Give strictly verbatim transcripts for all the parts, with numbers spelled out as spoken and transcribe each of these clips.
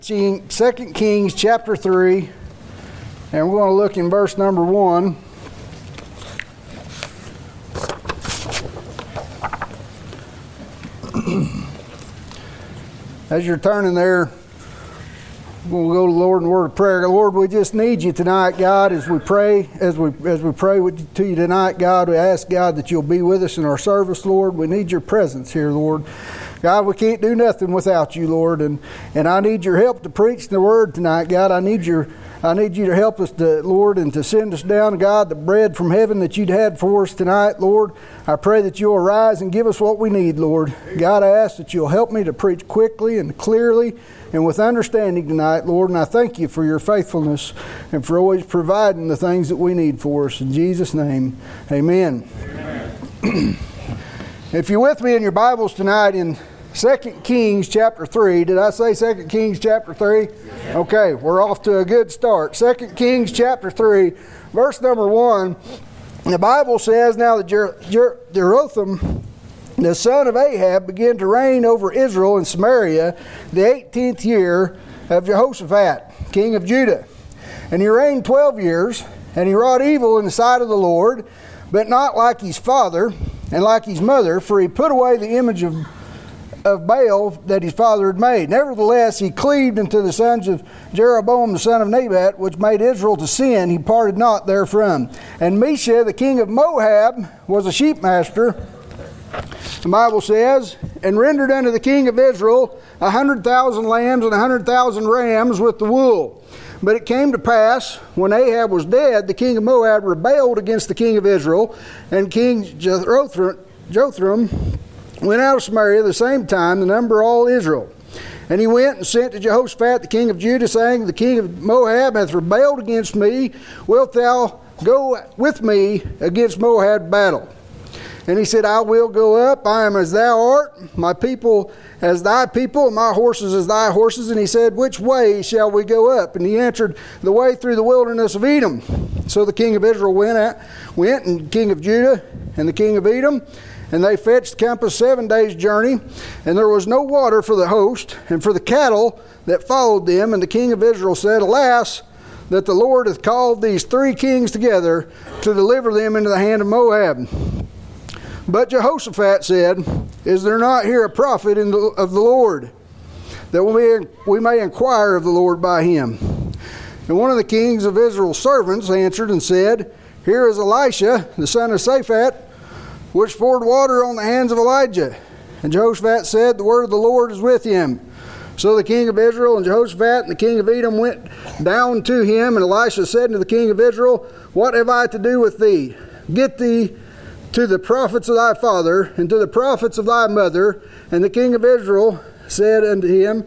Second Kings chapter three, and we're going to look in verse number one. As you're turning there, we'll go to the Lord in a word of prayer. Lord, we just need you tonight, God, as we pray, as we as we pray with, to you tonight, God. We ask, God, that you'll be with us in our service, Lord. We need your presence here, Lord. God, we can't do nothing without you, Lord, and, and I need your help to preach the word tonight, God. I need your I need you to help us, to, Lord, and to send us down, God, the bread from heaven that you'd had for us tonight, Lord. I pray that you'll arise and give us what we need, Lord. God, I ask that you'll help me to preach quickly and clearly and with understanding tonight, Lord, and I thank you for your faithfulness and for always providing the things that we need for us. In Jesus' name, amen. Amen. If you're with me in your Bibles tonight in Second Kings chapter three. Did I say Second Kings chapter three? Yeah. Okay, we're off to a good start. Second Kings chapter three, verse number one. The Bible says, now that Jer- Jer- Jerotham, the son of Ahab, began to reign over Israel and Samaria the eighteenth year of Jehoshaphat, king of Judah. And he reigned twelve years, and he wrought evil in the sight of the Lord, but not like his father and like his mother, for he put away the image of of Baal that his father had made. Nevertheless, he cleaved unto the sons of Jeroboam the son of Nebat, which made Israel to sin. He parted not therefrom. And Mesha, the king of Moab, was a sheepmaster, the Bible says, and rendered unto the king of Israel a hundred thousand lambs and a hundred thousand rams with the wool. But it came to pass, when Ahab was dead, the king of Moab rebelled against the king of Israel, and King Jotham, Jotham went out of Samaria the same time, the number of all Israel. And he went and sent to Jehoshaphat the king of Judah, saying, the king of Moab hath rebelled against me. Wilt thou go with me against Moab battle? And he said, I will go up. I am as thou art, my people as thy people, and my horses as thy horses. And he said, which way shall we go up? And he answered, the way through the wilderness of Edom. So the king of Israel went, at, went and the king of Judah and the king of Edom, and they fetched the compass seven days' journey, and there was no water for the host and for the cattle that followed them. And the king of Israel said, alas, that the Lord hath called these three kings together to deliver them into the hand of Moab. But Jehoshaphat said, is there not here a prophet in the, of the Lord, that we, we may inquire of the Lord by him? And one of the kings of Israel's servants answered and said, here is Elisha, the son of Shaphat, which poured water on the hands of Elijah. And Jehoshaphat said, the word of the Lord is with him. So the king of Israel and Jehoshaphat and the king of Edom went down to him, and Elisha said to the king of Israel, what have I to do with thee? Get thee to the prophets of thy father and to the prophets of thy mother. And the king of Israel said unto him,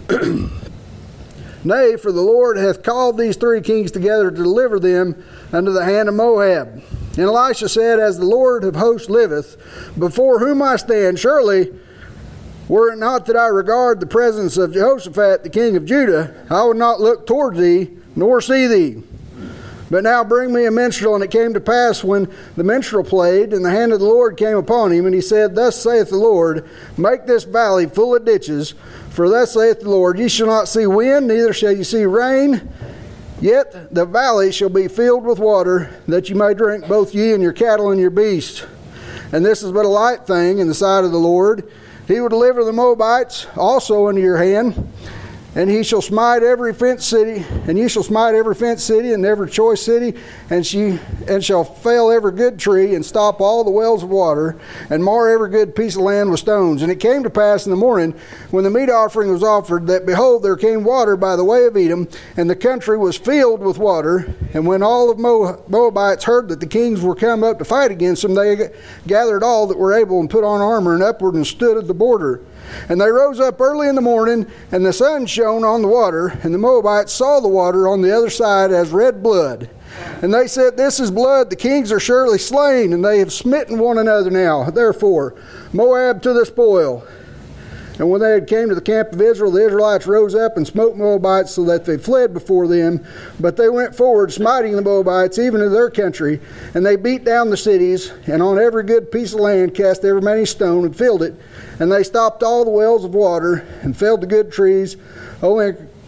nay, for the Lord hath called these three kings together to deliver them unto the hand of Moab. And Elisha said, as the Lord of hosts liveth, before whom I stand, surely were it not that I regard the presence of Jehoshaphat the king of Judah, I would not look toward thee, nor see thee. But now bring me a minstrel. And it came to pass, when the minstrel played, and the hand of the Lord came upon him, and he said, thus saith the Lord, make this valley full of ditches, for thus saith the Lord, ye shall not see wind, neither shall ye see rain, yet the valley shall be filled with water, that you may drink, both ye and your cattle and your beasts. And this is but a light thing in the sight of the Lord. He will deliver the Moabites also into your hand, and he shall smite every fenced city, and ye shall smite every fenced city and every choice city, and she and shall fell every good tree, and stop all the wells of water, and mar every good piece of land with stones. And it came to pass in the morning, when the meat offering was offered, that behold, there came water by the way of Edom, and the country was filled with water. And when all of Moab, Moabites heard that the kings were come up to fight against them, they gathered all that were able, and put on armor, and upward, and stood at the border. And they rose up early in the morning, and the sun shone on the water, and the Moabites saw the water on the other side as red blood. And they said, this is blood, the kings are surely slain, and they have smitten one another now. Therefore, Moab to the spoil. And when they had came to the camp of Israel, the Israelites rose up and smote Moabites, so that they fled before them. But they went forward, smiting the Moabites, even in their country. And they beat down the cities, and on every good piece of land cast every many stone, and filled it. And they stopped all the wells of water, and felled the good trees. Only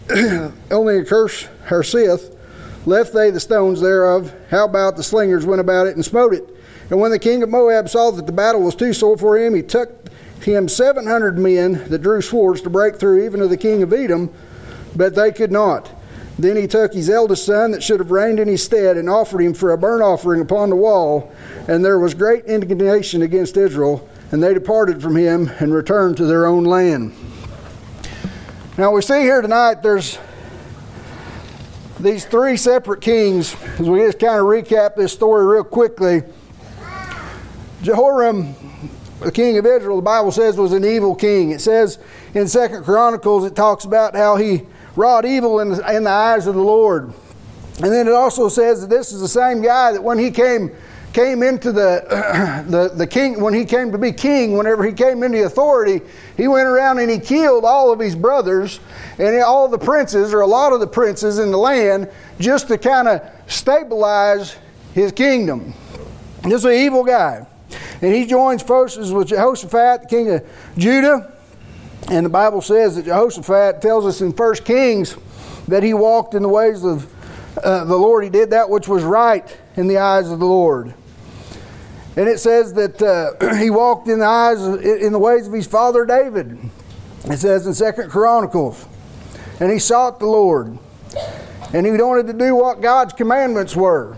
only a curse herseeth, left they the stones thereof. How about the slingers went about it and smote it? And when the king of Moab saw that the battle was too sore for him, he took him seven hundred men that drew swords to break through even to the king of Edom, but they could not. Then he took his eldest son that should have reigned in his stead and offered him for a burnt offering upon the wall. And there was great indignation against Israel, and they departed from him and returned to their own land. Now we see here tonight there's these three separate kings. As we just kind of recap this story real quickly, Jehoram, the king of Israel, the Bible says was an evil king. It says in Second Chronicles, it talks about how he wrought evil in the, in the eyes of the Lord. And then it also says that this is the same guy that when he came came into the the the king, when he came to be king, whenever he came into authority, he went around and he killed all of his brothers and all the princes, or a lot of the princes in the land, just to kind of stabilize his kingdom. This is an evil guy. And he joins forces with Jehoshaphat, the king of Judah. And the Bible says that Jehoshaphat tells us in First Kings that he walked in the ways of uh, the Lord. He did that which was right in the eyes of the Lord. And it says that uh, he walked in the eyes of, in the ways of his father David. It says in Second Chronicles. And he sought the Lord. And he wanted to do what God's commandments were.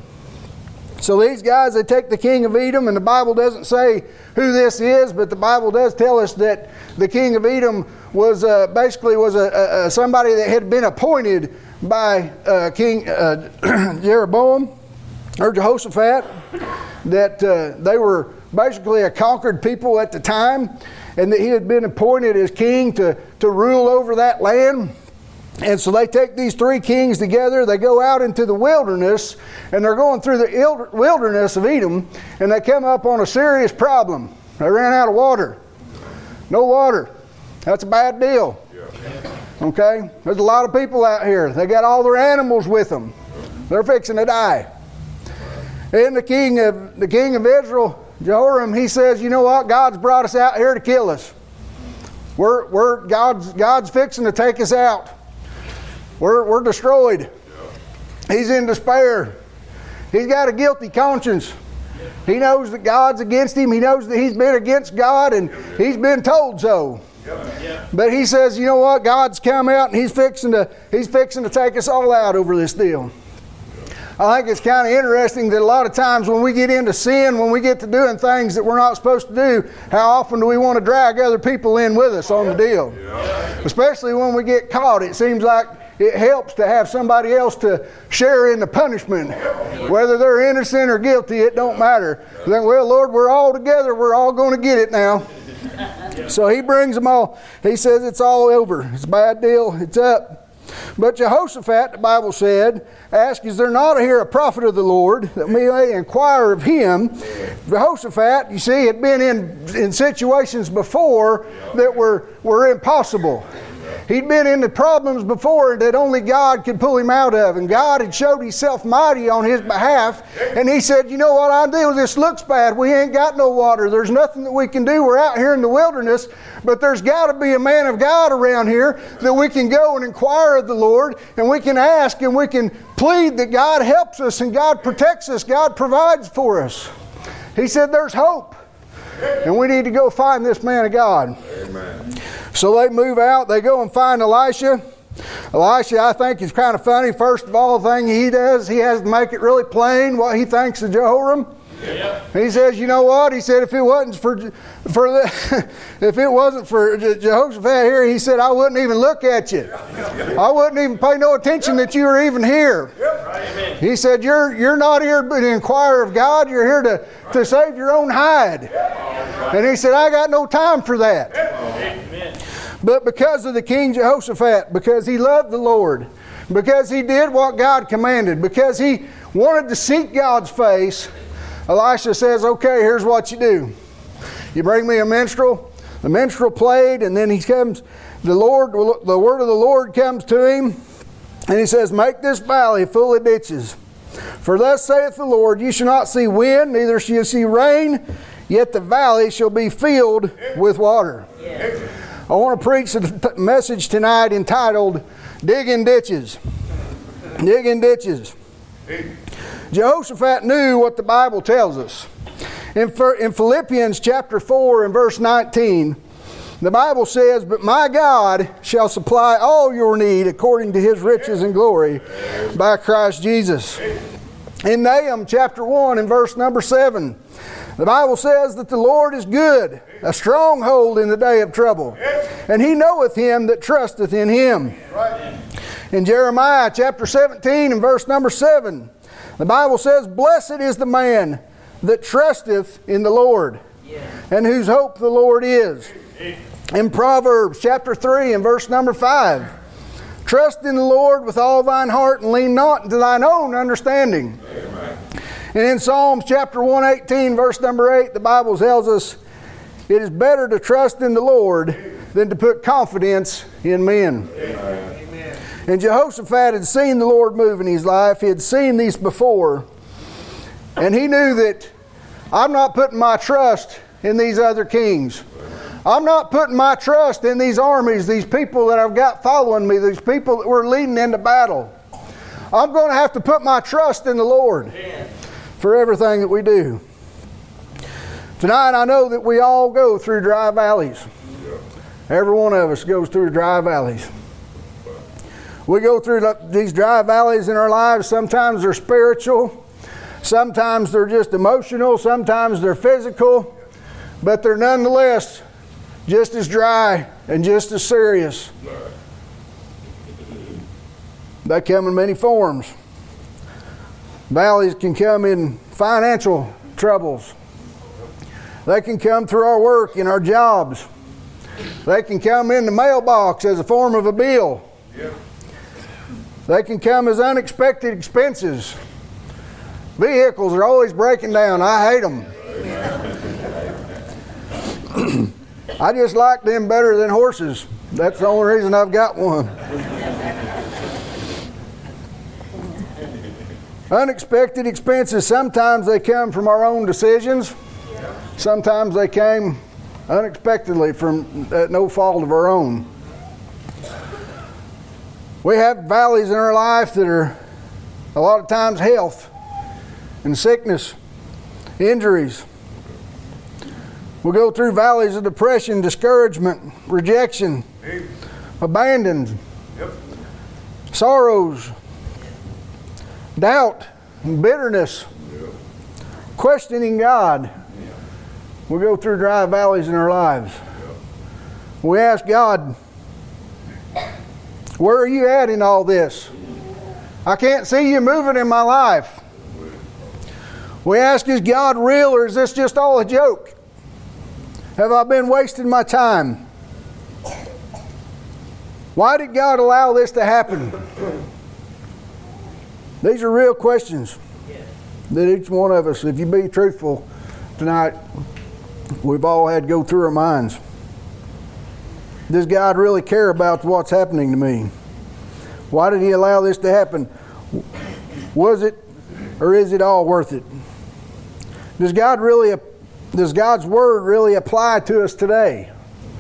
So these guys, they take the king of Edom, and the Bible doesn't say who this is, but the Bible does tell us that the king of Edom was uh, basically was a, a, somebody that had been appointed by uh, King uh, Jeroboam or Jehoshaphat, that uh, they were basically a conquered people at the time, and that he had been appointed as king to, to rule over that land. And so they take these three kings together, they go out into the wilderness, and they're going through the wilderness of Edom, and they come up on a serious problem. They ran out of water. No water. That's a bad deal. Okay? There's a lot of people out here. They got all their animals with them. They're fixing to die. And the king of the king of Israel, Jehoram, he says, you know what? God's brought us out here to kill us. We're, we're God's, God's fixing to take us out. We're, we're destroyed. He's in despair. He's got a guilty conscience. He knows that God's against him. He knows that he's been against God, and he's been told so. But he says, you know what? God's come out, and he's fixing to he's fixing to take us all out over this deal. I think it's kind of interesting that a lot of times when we get into sin, when we get to doing things that we're not supposed to do, how often do we want to drag other people in with us on the deal? Especially when we get caught. It seems like it helps to have somebody else to share in the punishment. Whether they're innocent or guilty, it don't matter. Then, well, Lord, we're all together. We're all going to get it now. So he brings them all. He says it's all over. It's a bad deal. It's up. But Jehoshaphat, the Bible said, asked, is there not here a prophet of the Lord that we may inquire of him? Jehoshaphat, you see, had been in, in situations before that were, were impossible. He'd been into problems before that only God could pull him out of. And God had showed himself mighty on his behalf. And he said, you know what I do? This looks bad. We ain't got no water. There's nothing that we can do. We're out here in the wilderness. But there's got to be a man of God around here that we can go and inquire of the Lord. And we can ask and we can plead that God helps us and God protects us. God provides for us. He said there's hope. And we need to go find this man of God. Amen. So they move out. They go and find Elisha. Elisha, I think, is kind of funny. First of all, the thing he does, he has to make it really plain what he thinks of Jehoram. Yep. He says, you know what? He said, if it wasn't for for the, if it wasn't for Jehoshaphat here, he said, I wouldn't even look at you. I wouldn't even pay no attention that you were even here. Yep. He said, you're you're not here to inquire of God. You're here to, to save your own hide. And he said, I got no time for that. Amen. But because of the king Jehoshaphat, because he loved the Lord, because he did what God commanded, because he wanted to seek God's face, Elisha says, okay, here's what you do. You bring me a minstrel. The minstrel played, and then he comes, the Lord, the word of the Lord comes to him, and he says, make this valley full of ditches. For thus saith the Lord, you shall not see wind, neither shall you see rain, yet the valley shall be filled with water. Yeah. I want to preach a message tonight entitled, Digging ditches. Digging ditches. Jehoshaphat knew what the Bible tells us. In, in Philippians chapter four and verse nineteen, the Bible says, "But my God shall supply all your need according to his riches and glory by Christ Jesus." In Nahum chapter one and verse number seven, the Bible says that the Lord is good, a stronghold in the day of trouble, and he knoweth him that trusteth in him. In Jeremiah chapter seventeen and verse number seven, the Bible says, "Blessed is the man that trusteth in the Lord, and whose hope the Lord is." In Proverbs chapter three and verse number five, "Trust in the Lord with all thine heart, and lean not into thine own understanding." Amen. And in Psalms chapter one eighteen verse number eight, the Bible tells us, "It is better to trust in the Lord than to put confidence in men." Amen. And Jehoshaphat had seen the Lord move in his life. He had seen these before. And he knew that I'm not putting my trust in these other kings. I'm not putting my trust in these armies, these people that I've got following me, these people that we're leading into battle. I'm going to have to put my trust in the Lord for everything that we do. Tonight I know that we all go through dry valleys. Every one of us goes through dry valleys. We go through these dry valleys in our lives. Sometimes they're spiritual. Sometimes they're just emotional. Sometimes they're physical. But they're nonetheless just as dry and just as serious. They come in many forms. Valleys can come in financial troubles. They can come through our work and our jobs. They can come in the mailbox as a form of a bill. Yep. They can come as unexpected expenses. Vehicles are always breaking down. I hate them. I just like them better than horses. That's the only reason I've got one. Unexpected expenses, sometimes they come from our own decisions. Sometimes they came unexpectedly from at no fault of our own. We have valleys in our life that are a lot of times health and sickness, injuries. We go through valleys of depression, discouragement, rejection, abandoned, yep. sorrows, doubt, and bitterness, yep. questioning God. Yep. We go through dry valleys in our lives. Yep. We ask God, where are you at in all this? I can't see you moving in my life. We ask, is God real, or is this just all a joke? Have I been wasting my time? Why did God allow this to happen? These are real questions that each one of us, if you be truthful tonight, we've all had to go through our minds. Does God really care about what's happening to me? Why did He allow this to happen? Was it, or is it all worth it? Does God really, does God's Word really apply to us today?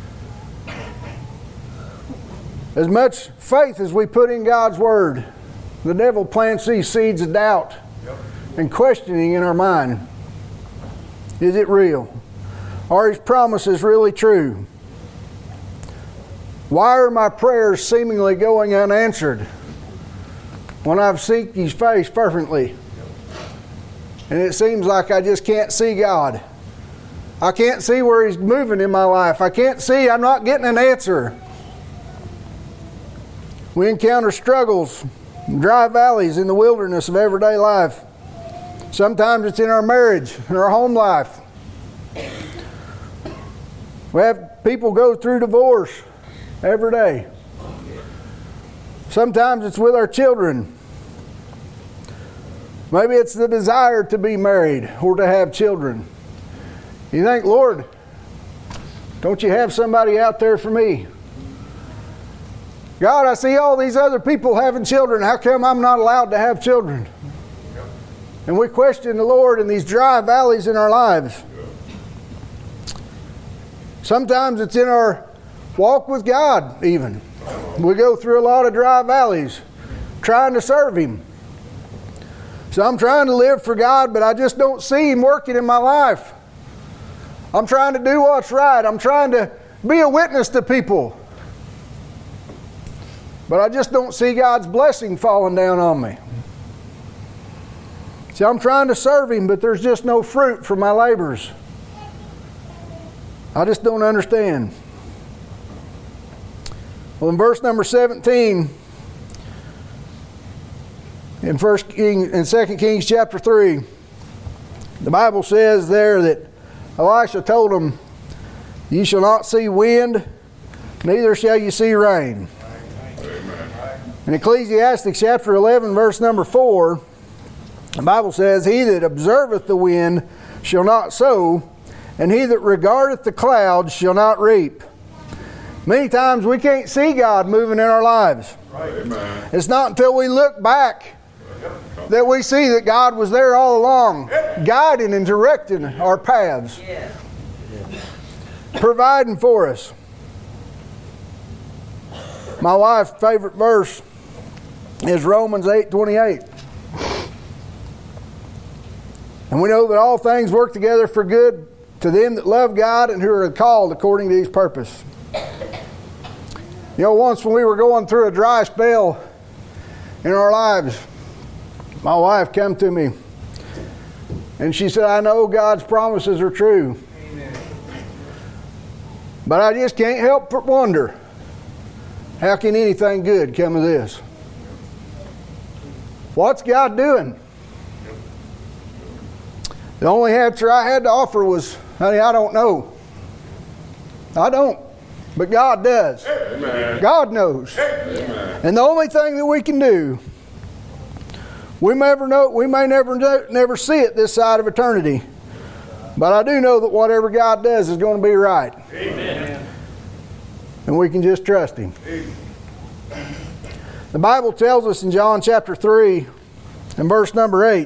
As much faith as we put in God's Word, the devil plants these seeds of doubt and questioning in our mind. Is it real? Are His promises really true? Why are my prayers seemingly going unanswered when I've seeked His face fervently? And it seems like I just can't see God. I can't see where He's moving in my life. I can't see, I'm not getting an answer. We encounter struggles, dry valleys in the wilderness of everyday life. Sometimes it's in our marriage, in our home life. We have people go through divorce every day. Sometimes it's with our children. Maybe it's the desire to be married or to have children. You think, Lord, don't you have somebody out there for me? God, I see all these other people having children. How come I'm not allowed to have children? Yep. And we question the Lord in these dry valleys in our lives. Yep. Sometimes it's in our walk with God even. We go through a lot of dry valleys trying to serve Him. So I'm trying to live for God, but I just don't see Him working in my life. I'm trying to do what's right. I'm trying to be a witness to people. But I just don't see God's blessing falling down on me. See, I'm trying to serve Him, but there's just no fruit for my labors. I just don't understand. Well, in verse number seventeen, in First King, in Second Kings chapter three, the Bible says there that Elisha told him, "You shall not see wind, neither shall you see rain." In Ecclesiastes chapter eleven, verse number four, the Bible says, "He that observeth the wind shall not sow, and he that regardeth the clouds shall not reap." Many times we can't see God moving in our lives. Right. Amen. It's not until we look back that we see that God was there all along, guiding and directing our paths, providing for us. My wife's favorite verse is Romans eight twenty-eight. And we know that all things work together for good to them that love God and who are called according to His purpose. You know, once when we were going through a dry spell in our lives, my wife came to me and she said, "I know God's promises are true. Amen. But I just can't help but wonder, how can anything good come of this? What's God doing?" The only answer I had to offer was, "Honey, I don't know. I don't. But God does." Amen. God knows. Amen. And the only thing that we can do, we may never know, we may never know, never see it this side of eternity, but I do know that whatever God does is going to be right. Amen. And we can just trust Him. Amen. The Bible tells us in John chapter three and verse number eight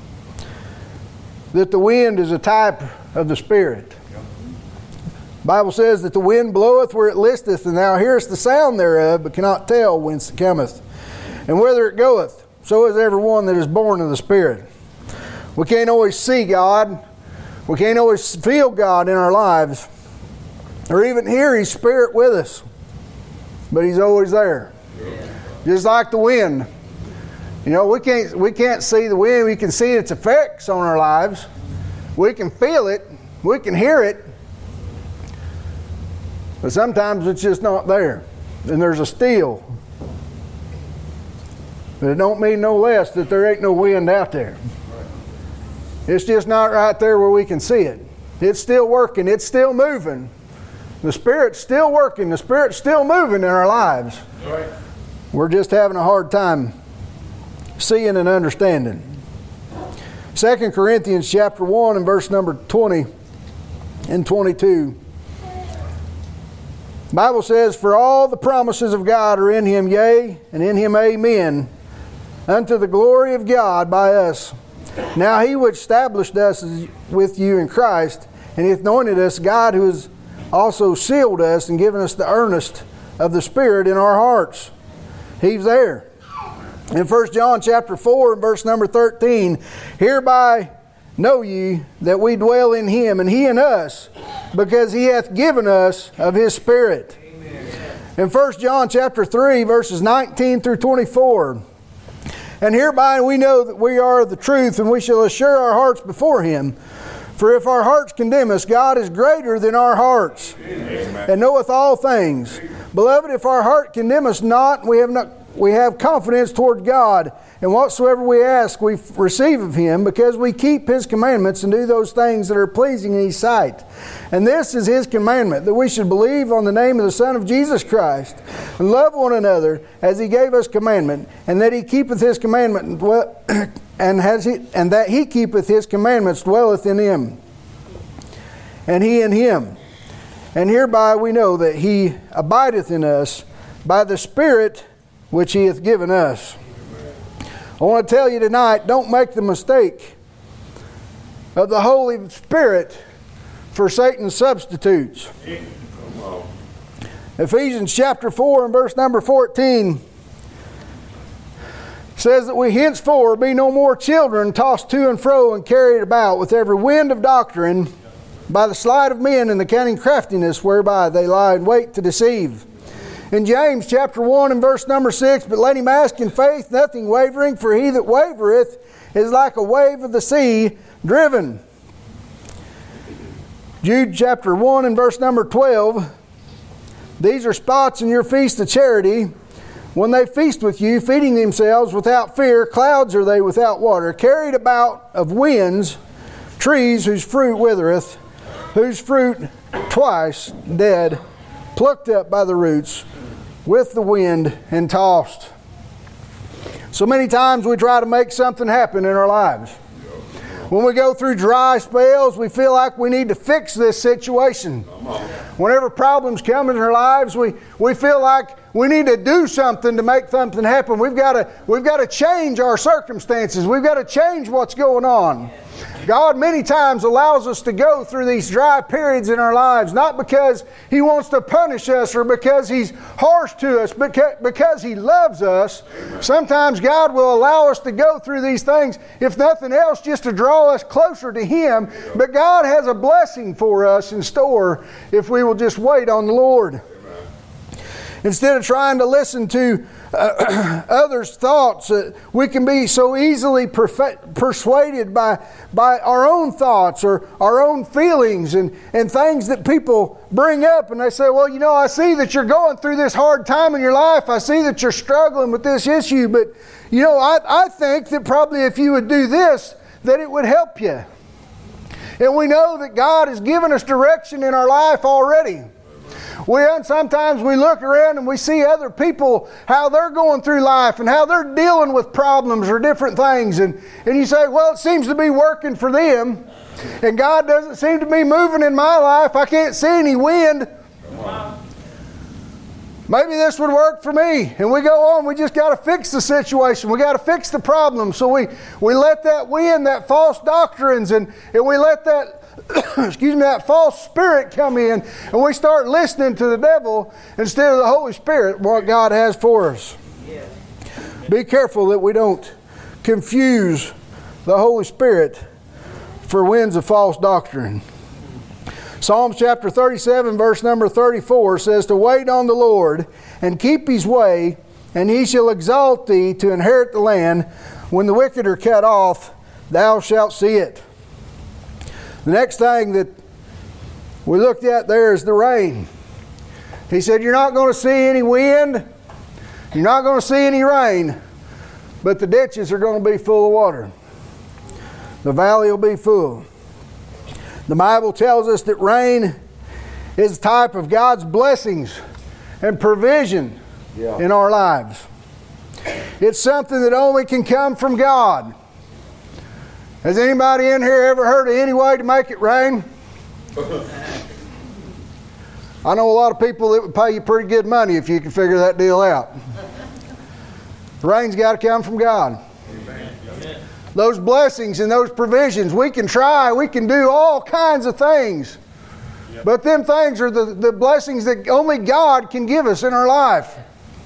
that the wind is a type of the Spirit. The Bible says that the wind bloweth where it listeth, and thou hearest the sound thereof, but cannot tell whence it cometh, and whither it goeth. So is every one that is born of the Spirit. We can't always see God. We can't always feel God in our lives, or even hear His Spirit with us. But He's always there. Just like the wind. You know, we can't we can't see the wind. We can see its effects on our lives. We can feel it. We can hear it. But sometimes it's just not there. And there's a still. But it don't mean no less that there ain't no wind out there. It's just not right there where we can see it. It's still working. It's still moving. The Spirit's still working. The Spirit's still moving in our lives. Right. We're just having a hard time seeing and understanding. Second Corinthians chapter one and verse number twenty and twenty-two. The Bible says, "For all the promises of God are in Him, yea, and in Him amen, unto the glory of God by us. Now He which established us with you in Christ, and hath anointed us, God who has also sealed us and given us the earnest of the Spirit in our hearts." He's there. In First John chapter four and verse number thirteen, "Hereby know ye that we dwell in Him, and He in us, because He hath given us of His Spirit." Amen. In First John chapter three, verses nineteen through twenty-four, "And hereby we know that we are of the truth, and we shall assure our hearts before Him. For if our hearts condemn us, God is greater than our hearts, Amen. And knoweth all things. Beloved, if our heart condemn us not, we have not we have confidence toward God, and whatsoever we ask we receive of Him, because we keep His commandments and do those things that are pleasing in His sight. And this is His commandment, that we should believe on the name of the Son of Jesus Christ, and love one another as He gave us commandment, and that He keepeth His commandment and, dwell, and has he, and that He keepeth His commandments dwelleth in Him, and He in Him. And hereby we know that He abideth in us by the Spirit which He hath given us." I want to tell you tonight, don't make the mistake of the Holy Spirit for Satan's substitutes. Ephesians chapter four and verse number fourteen says that we henceforth be no more children, tossed to and fro and carried about with every wind of doctrine, by the sleight of men and the cunning craftiness whereby they lie in wait to deceive. In James chapter one and verse number six, but let him ask in faith, nothing wavering, for he that wavereth is like a wave of the sea, driven. Jude chapter one and verse number twelve, these are spots in your feast of charity, when they feast with you, feeding themselves without fear. Clouds are they without water, carried about of winds, trees whose fruit withereth, whose fruit twice dead, plucked up by the roots, with the wind and tossed. So many times we try to make something happen in our lives. When we go through dry spells, we feel like we need to fix this situation. Whenever problems come in our lives, we, we feel like we need to do something to make something happen. We've got to, we've got to change our circumstances. We've got to change what's going on. God many times allows us to go through these dry periods in our lives, not because He wants to punish us or because He's harsh to us, but because He loves us. Sometimes God will allow us to go through these things, if nothing else, just to draw us closer to Him. But God has a blessing for us in store if we will just wait on the Lord. Instead of trying to listen to uh, others' thoughts, uh, we can be so easily perfe- persuaded by, by our own thoughts or our own feelings and, and things that people bring up. And they say, well, you know, I see that you're going through this hard time in your life. I see that you're struggling with this issue. But, you know, I, I think that probably if you would do this, that it would help you. And we know that God has given us direction in our life already. We sometimes we look around and we see other people, how they're going through life and how they're dealing with problems or different things. And, and you say, well, it seems to be working for them. And God doesn't seem to be moving in my life. I can't see any wind. Maybe this would work for me. And we go on, we just got to fix the situation. We got to fix the problem. So we, we let that wind, that false doctrines, and, and we let that excuse me, that false spirit come in, and we start listening to the devil instead of the Holy Spirit, what God has for us. Yeah. Be careful that we don't confuse the Holy Spirit for winds of false doctrine. Psalms chapter thirty-seven, verse number thirty-four says, to wait on the Lord and keep His way, and He shall exalt thee to inherit the land. When the wicked are cut off, thou shalt see it. The next thing that we looked at there is the rain. He said, you're not going to see any wind. You're not going to see any rain. But the ditches are going to be full of water. The valley will be full. The Bible tells us that rain is a type of God's blessings and provision yeah. in our lives. It's something that only can come from God. Has anybody in here ever heard of any way to make it rain? I know a lot of people that would pay you pretty good money if you could figure that deal out. The rain's got to come from God. Amen. Those blessings and those provisions, we can try, we can do all kinds of things. Yep. But them things are the, the blessings that only God can give us in our life.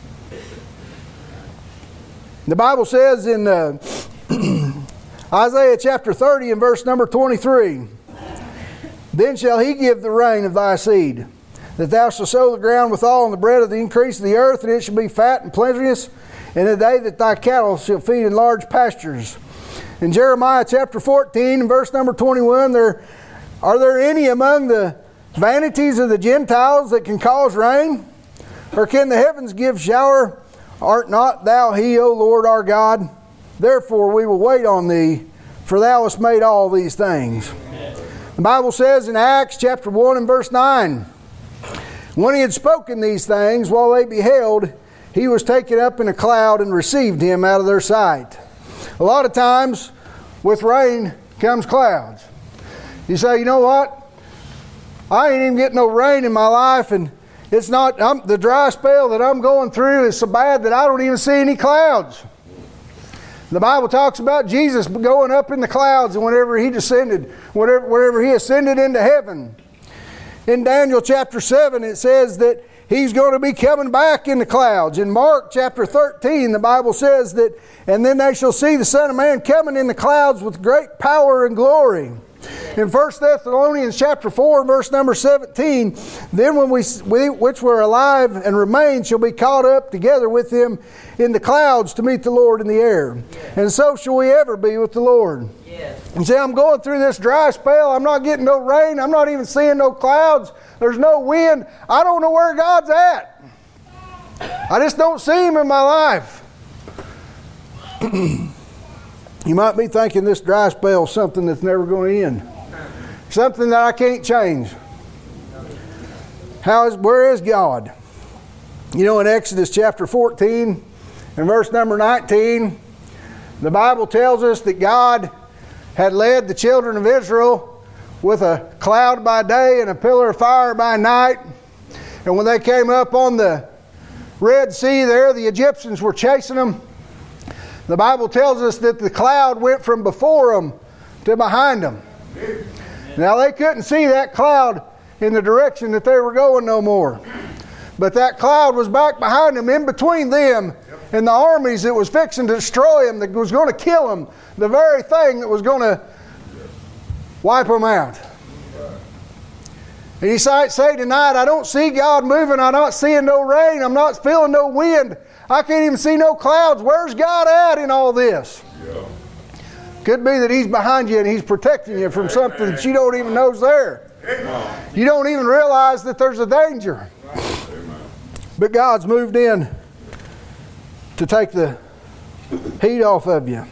The Bible says in uh, Isaiah chapter thirty and verse number twenty-three, then shall He give the rain of thy seed, that thou shalt sow the ground withal, and the bread of the increase of the earth, and it shall be fat and plenteous, in the day that thy cattle shall feed in large pastures. In Jeremiah chapter fourteen and verse number twenty-one, there are there any among the vanities of the Gentiles that can cause rain? Or can the heavens give shower? Art not thou He, O Lord our God? Therefore we will wait on thee, for thou hast made all these things. Amen. The Bible says in Acts chapter one and verse nine, when He had spoken these things, while they beheld, He was taken up in a cloud and received Him out of their sight. A lot of times with rain comes clouds. You say, you know what? I ain't even getting no rain in my life, and it's not, I'm, the dry spell that I'm going through is so bad that I don't even see any clouds. The Bible talks about Jesus going up in the clouds, and whenever He descended, whenever, whenever He ascended into heaven. In Daniel chapter seven, it says that He's going to be coming back in the clouds. In Mark chapter thirteen, the Bible says that, and then they shall see the Son of Man coming in the clouds with great power and glory. In First Thessalonians chapter four, verse number seventeen, then when we, we which were alive and remain shall be caught up together with him in the clouds to meet the Lord in the air. And so shall we ever be with the Lord. Yes. And see, I'm going through this dry spell. I'm not getting no rain. I'm not even seeing no clouds. There's no wind. I don't know where God's at. I just don't see Him in my life. You might be thinking this dry spell is something that's never going to end. Something that I can't change. How is, where is God? You know, in Exodus chapter fourteen and verse number nineteen, the Bible tells us that God had led the children of Israel with a cloud by day and a pillar of fire by night. And when they came up on the Red Sea there, the Egyptians were chasing them. The Bible tells us that the cloud went from before them to behind them. Now they couldn't see that cloud in the direction that they were going no more. But that cloud was back behind them, in between them and the armies that was fixing to destroy them, that was going to kill them, the very thing that was going to wipe them out. And you say tonight, I don't see God moving. I'm not seeing no rain. I'm not feeling no wind. I can't even see no clouds. Where's God at in all this? Yeah. Could be that He's behind you and He's protecting you from something that you don't even know is there. Amen. You don't even realize that there's a danger. Amen. But God's moved in to take the heat off of you.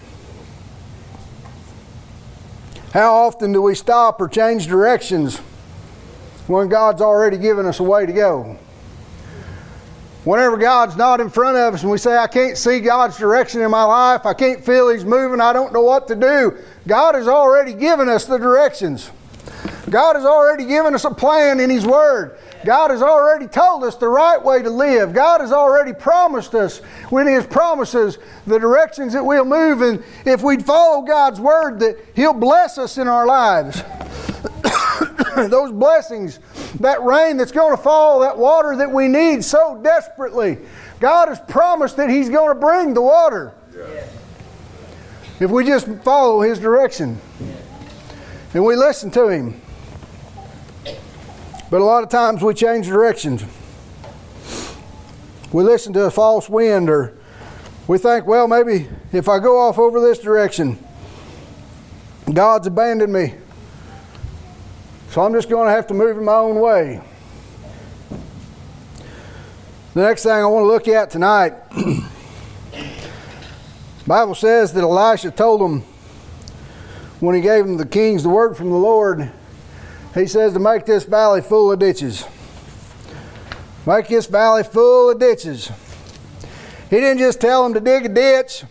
How often do we stop or change directions when God's already given us a way to go? Whenever God's not in front of us and we say, I can't see God's direction in my life, I can't feel He's moving, I don't know what to do, God has already given us the directions. God has already given us a plan in His Word. God has already told us the right way to live. God has already promised us, when His promises, the directions that we'll move in. If we'd follow God's Word, that He'll bless us in our lives. Those blessings, that rain that's going to fall, that water that we need so desperately. God has promised that He's going to bring the water. Yeah. If we just follow His direction. And we listen to Him. But a lot of times we change directions. We listen to a false wind, or we think, well, maybe if I go off over this direction, God's abandoned me. So I'm just going to have to move in my own way. The next thing I want to look at tonight, the Bible says that Elisha told them, when he gave them the kings the word from the Lord, he says to make this valley full of ditches. Make this valley full of ditches. He didn't just tell them to dig a ditch.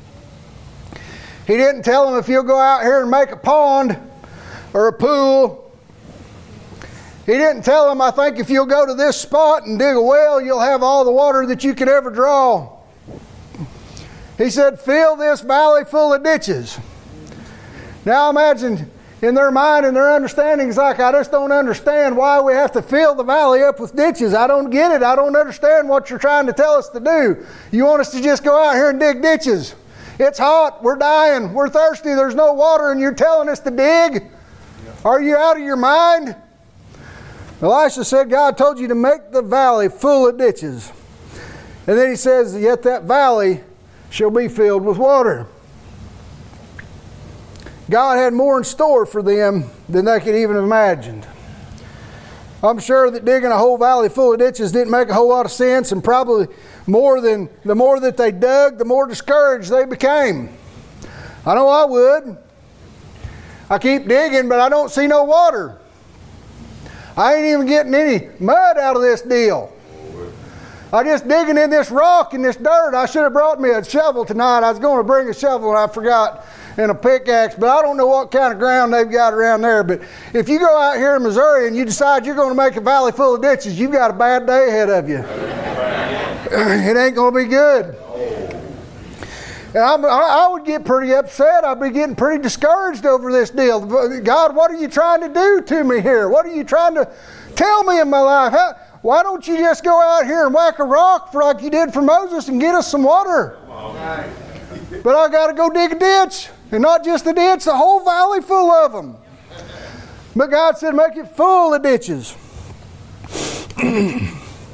He didn't tell them if you'll go out here and make a pond or a pool. He didn't tell them, I think if you'll go to this spot and dig a well, you'll have all the water that you could ever draw. He said, fill this valley full of ditches. Now imagine in their mind and their understanding, it's like, I just don't understand why we have to fill the valley up with ditches. I don't get it. I don't understand what you're trying to tell us to do. You want us to just go out here and dig ditches? It's hot. We're dying. We're thirsty. There's no water, and you're telling us to dig? Are you out of your mind? Elisha said, God told you to make the valley full of ditches. And then he says, yet that valley shall be filled with water. God had more in store for them than they could even have imagined. I'm sure that digging a whole valley full of ditches didn't make a whole lot of sense, and probably more than the more that they dug, the more discouraged they became. I know I would. I keep digging, but I don't see no water. I ain't even getting any mud out of this deal. I'm just digging in this rock and this dirt. I should have brought me a shovel tonight. I was going to bring a shovel and I forgot, and a pickaxe, but I don't know what kind of ground they've got around there. But if you go out here in Missouri and you decide you're going to make a valley full of ditches, you've got a bad day ahead of you. It ain't going to be good. And I'm, I would get pretty upset. I'd be getting pretty discouraged over this deal. God, what are you trying to do to me here? What are you trying to tell me in my life? How, why don't you just go out here and whack a rock for like you did for Moses and get us some water? But I got to go dig a ditch. And not just a ditch, the whole valley full of them. But God said, make it full of ditches. The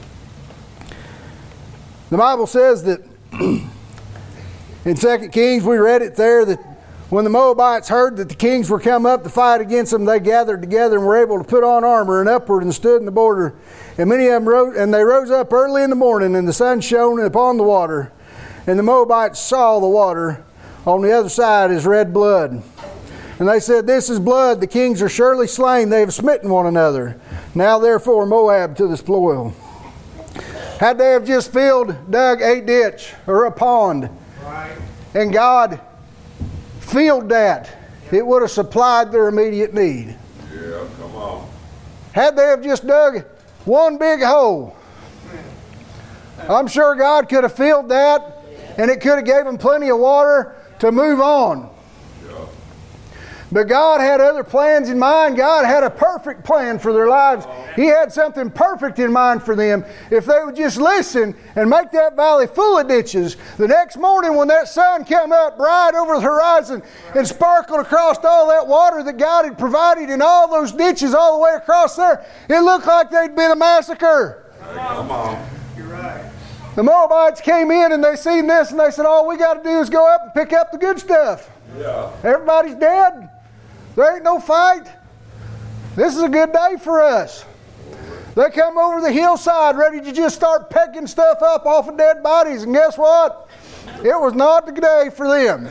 Bible says that in Second Kings, we read it there, that when the Moabites heard that the kings were come up to fight against them, they gathered together and were able to put on armor and upward and stood in the border. And many of them rose, and they rose up early in the morning, and the sun shone upon the water. And the Moabites saw the water on the other side as red blood. And they said, this is blood, the kings are surely slain, they have smitten one another. Now therefore Moab to the spoil. Had they have just filled, dug a ditch or a pond, right, and God filled that, it would have supplied their immediate need. Yeah, come on. Had they have just dug one big hole, I'm sure God could have filled that, and it could have gave them plenty of water to move on. But God had other plans in mind. God had a perfect plan for their lives. He had something perfect in mind for them. If they would just listen and make that valley full of ditches, the next morning when that sun came up bright over the horizon and sparkled across all that water that God had provided in all those ditches all the way across there, it looked like they'd been a massacre. Come on. You're right. The Moabites came in and they seen this and they said, all we got to do is go up and pick up the good stuff. Yeah. Everybody's dead. There ain't no fight. This is a good day for us. They come over the hillside ready to just start pecking stuff up off of dead bodies. And guess what? It was not the day for them.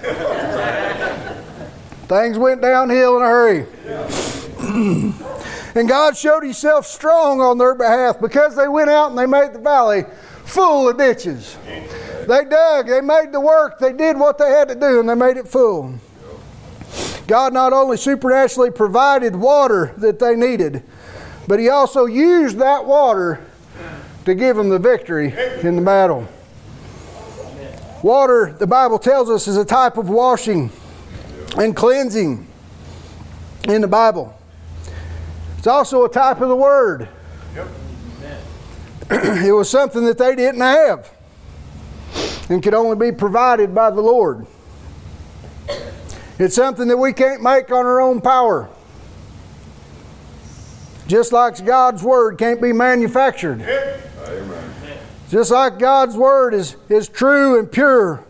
Things went downhill in a hurry. And God showed Himself strong on their behalf because they went out and they made the valley full of ditches. They dug, they made the work, they did what they had to do, and they made it full. God not only supernaturally provided water that they needed, but He also used that water to give them the victory in the battle. Water, the Bible tells us, is a type of washing and cleansing in the Bible. It's also a type of the Word. It was something that they didn't have and could only be provided by the Lord. It's something that we can't make on our own power. Just like God's Word can't be manufactured. Amen. Just like God's Word is, is true and pure.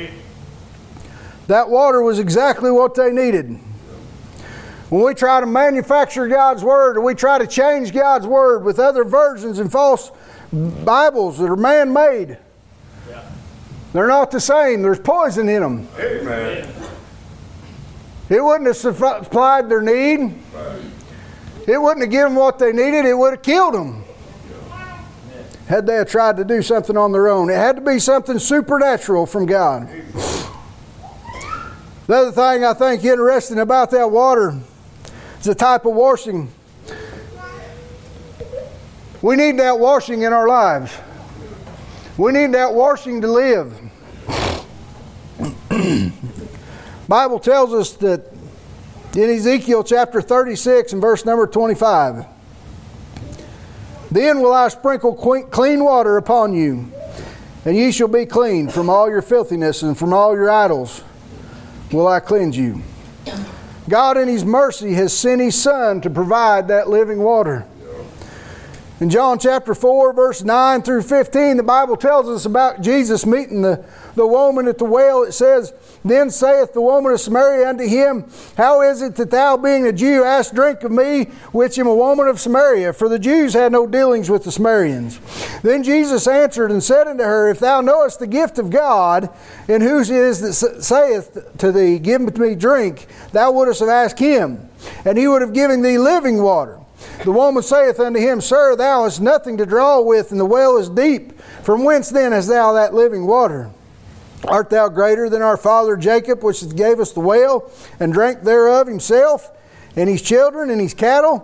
That water was exactly what they needed. When we try to manufacture God's Word, or we try to change God's Word with other versions and false Bibles that are man-made, they're not the same. There's poison in them. Amen. It wouldn't have supplied their need. Right. It wouldn't have given them what they needed. It would have killed them. Had they have tried to do something on their own. It had to be something supernatural from God. The other thing I think interesting about that water is the type of washing. We need that washing in our lives. We need that washing to live. Bible tells us that in Ezekiel chapter thirty-six and verse number twenty-five, then will I sprinkle clean water upon you, and ye shall be clean from all your filthiness, and from all your idols will I cleanse you. God in His mercy has sent His Son to provide that living water. In John chapter four, verse nine through fifteen, the Bible tells us about Jesus meeting the, the woman at the well. It says, then saith the woman of Samaria unto him, how is it that thou, being a Jew, ask drink of me, which am a woman of Samaria? For the Jews had no dealings with the Samaritans. Then Jesus answered and said unto her, if thou knowest the gift of God, and whose it is that saith to thee, give me drink, thou wouldst have asked him, and he would have given thee living water. The woman saith unto him, Sir, thou hast nothing to draw with, and the well is deep. From whence then hast thou that living water? Art thou greater than our father Jacob, which gave us the well, and drank thereof himself, and his children, and his cattle?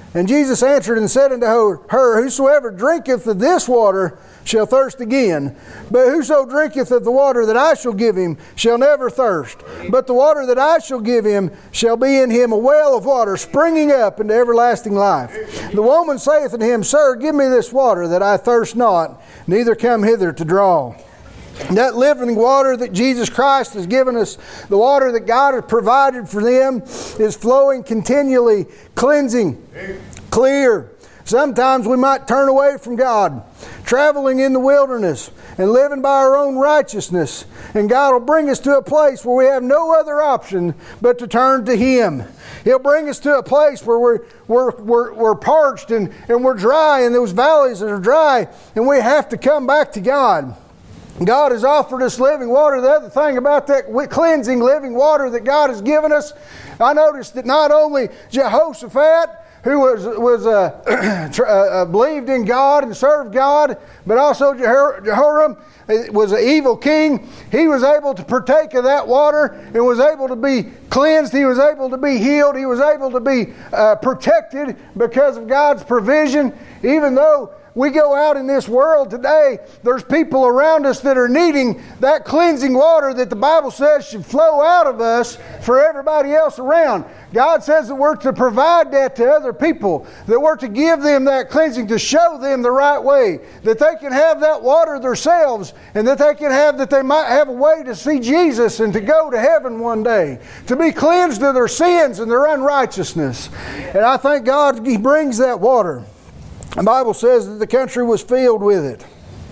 And Jesus answered and said unto her, Whosoever drinketh of this water shall thirst again. But whoso drinketh of the water that I shall give him shall never thirst. But the water that I shall give him shall be in him a well of water springing up into everlasting life. The woman saith unto him, Sir, give me this water that I thirst not, neither come hither to draw. That living water that Jesus Christ has given us, the water that God has provided for them, is flowing continually, cleansing, clear. Sometimes we might turn away from God, traveling in the wilderness and living by our own righteousness. And God will bring us to a place where we have no other option but to turn to Him. He'll bring us to a place where we're, we're, we're, we're parched and, and we're dry, and those valleys that are dry, and we have to come back to God. God has offered us living water. The other thing about that cleansing living water that God has given us, I noticed that not only Jehoshaphat, who was was uh, uh, believed in God and served God, but also Jehoram was an evil king. He was able to partake of that water and was able to be cleansed. He was able to be healed. He was able to be uh, protected because of God's provision. Even though we go out in this world today, there's people around us that are needing that cleansing water that the Bible says should flow out of us for everybody else around. God says that we're to provide that to other people, that we're to give them that cleansing, to show them the right way, that they can have that water themselves, and that they can have, that they might have a way to see Jesus and to go to heaven one day, to be cleansed of their sins and their unrighteousness. And I thank God He brings that water. The Bible says that the country was filled with it.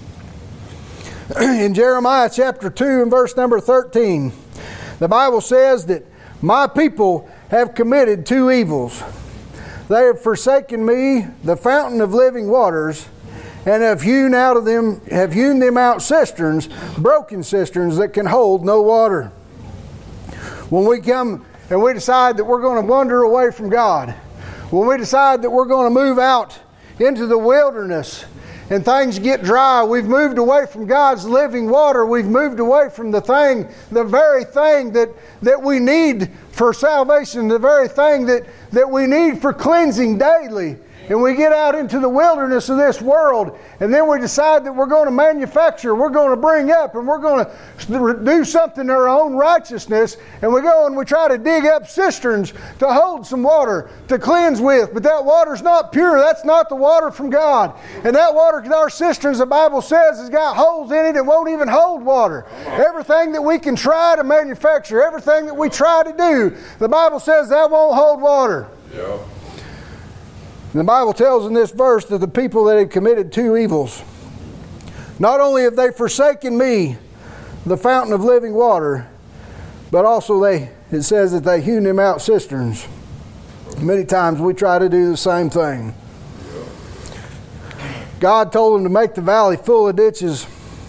In Jeremiah chapter two and verse number thirteen, the Bible says that my people have committed two evils. They have forsaken me, the fountain of living waters, and have hewn out of them, have hewn them out cisterns, broken cisterns that can hold no water. When we come and we decide that we're going to wander away from God, when we decide that we're going to move out into the wilderness and things get dry, we've moved away from God's living water. We've moved away from the thing, the very thing that, that we need for salvation, the very thing that, that we need for cleansing daily. And we get out into the wilderness of this world, and then we decide that we're going to manufacture, we're going to bring up, and we're going to do something in our own righteousness, and we go and we try to dig up cisterns to hold some water to cleanse with, but that water's not pure. That's not the water from God. And that water, our cisterns, the Bible says, has got holes in it and won't even hold water. Everything that we can try to manufacture, everything that we try to do, the Bible says that won't hold water. Yeah. And the Bible tells in this verse that the people that had committed two evils, not only have they forsaken me, the fountain of living water, but also they, it says that they hewn them out cisterns. Many times we try to do the same thing. God told them to make the valley full of ditches.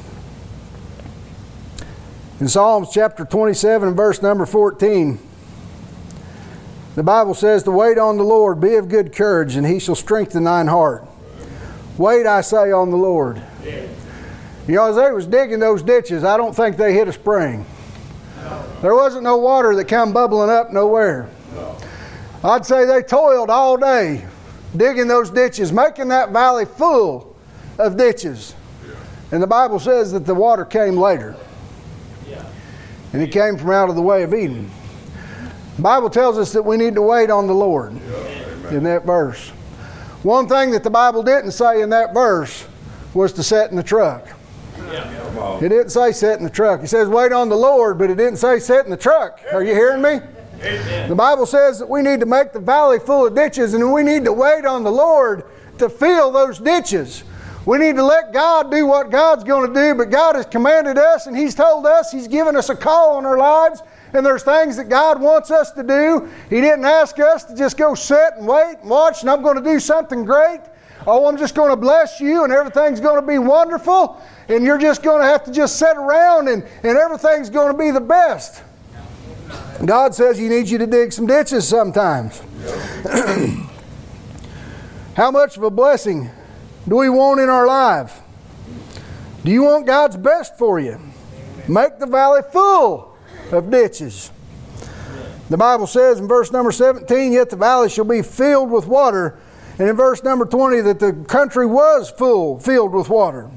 In Psalms chapter twenty-seven and verse number fourteen, the Bible says to wait on the Lord, be of good courage, and He shall strengthen thine heart. Wait, I say, on the Lord. Yeah. You know, as they was digging those ditches, I don't think they hit a spring. No. There wasn't no water that come bubbling up nowhere. No. I'd say they toiled all day digging those ditches, making that valley full of ditches. Yeah. And the Bible says that the water came later. Yeah. And it came from out of the way of Eden. The Bible tells us that we need to wait on the Lord. Yeah, in that verse. One thing that the Bible didn't say in that verse was to sit in the truck. Yeah. It didn't say sit in the truck. It says wait on the Lord, but it didn't say sit in the truck. Are you hearing me? Amen. The Bible says that we need to make the valley full of ditches, and we need to wait on the Lord to fill those ditches. We need to let God do what God's going to do, but God has commanded us, and He's told us, He's given us a call on our lives. And there's things that God wants us to do. He didn't ask us to just go sit and wait and watch, and I'm going to do something great. Oh, I'm just going to bless you, and everything's going to be wonderful, and you're just going to have to just sit around, and, and everything's going to be the best. God says He needs you to dig some ditches sometimes. How much of a blessing do we want in our life? Do you want God's best for you? Make the valley full of ditches. The Bible says in verse number seventeen, yet the valley shall be filled with water And in verse number twenty, that the country was full, filled with water.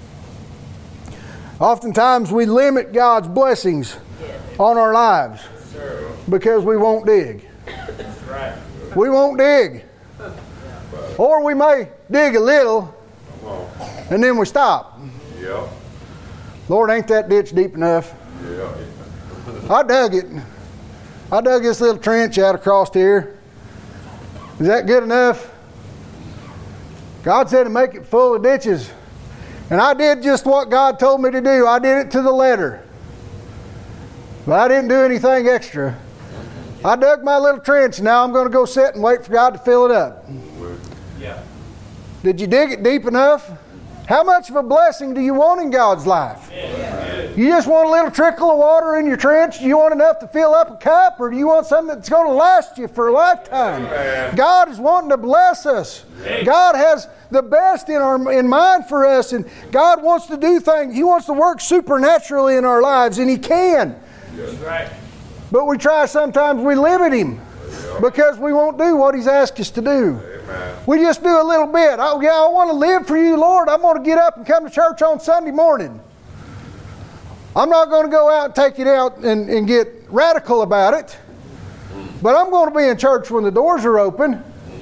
Oftentimes we limit God's blessings on our lives because we won't dig. We won't dig. Or we may dig a little and then we stop. Yep. Lord, ain't that ditch deep enough? Yep. I dug it. I dug this little trench out across here. Is that good enough? God said to make it full of ditches. And I did just what God told me to do. I did it to the letter. But I didn't do anything extra. I dug my little trench. Now I'm going to go sit and wait for God to fill it up. Yeah. Did you dig it deep enough? How much of a blessing do you want in God's life? You just want a little trickle of water in your trench? Do you want enough to fill up a cup? Or do you want something that's going to last you for a lifetime? Amen. God is wanting to bless us. God has the best in our in mind for us. And God wants to do things. He wants to work supernaturally in our lives. And He can. That's right. But we try sometimes, we limit Him because we won't do what He's asked us to do. Amen. We just do a little bit. Oh, yeah, I want to live for You, Lord. I'm going to get up and come to church on Sunday morning. I'm not going to go out and take it out and, and get radical about it. But I'm going to be in church when the doors are open.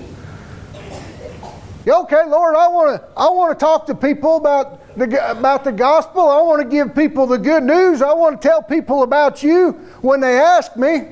Okay, Lord, I want to I want to talk to people about the, about the gospel. I want to give people the good news. I want to tell people about You when they ask me.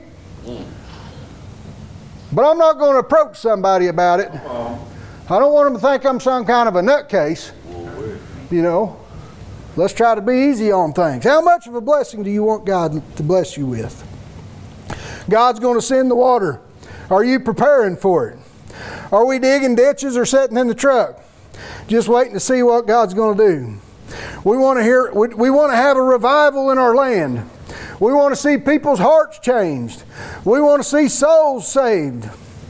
But I'm not going to approach somebody about it. I don't want them to think I'm some kind of a nutcase. You know, let's try to be easy on things. How much of a blessing do you want God to bless you with? God's going to send the water. Are you preparing for it? Are we digging ditches or sitting in the truck, just waiting to see what God's going to do? We want to hear. We, we want to have a revival in our land. We want to see people's hearts changed. We want to see souls saved.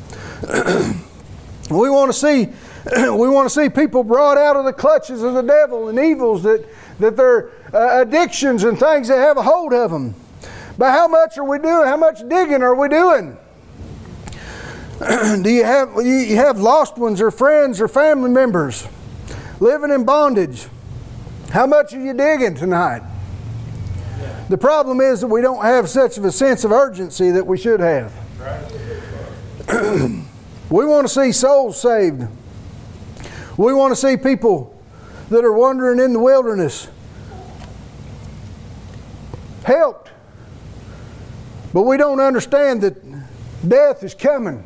we want to see. we want to see people brought out of the clutches of the devil and evils that that their uh, addictions and things that have a hold of them. But how much are we doing? How much digging are we doing? Do you have you have lost ones or friends or family members living in bondage? How much are you digging tonight? The problem is that we don't have such of a sense of urgency that we should have. We want to see souls saved. We want to see people that are wandering in the wilderness helped. But we don't understand that death is coming.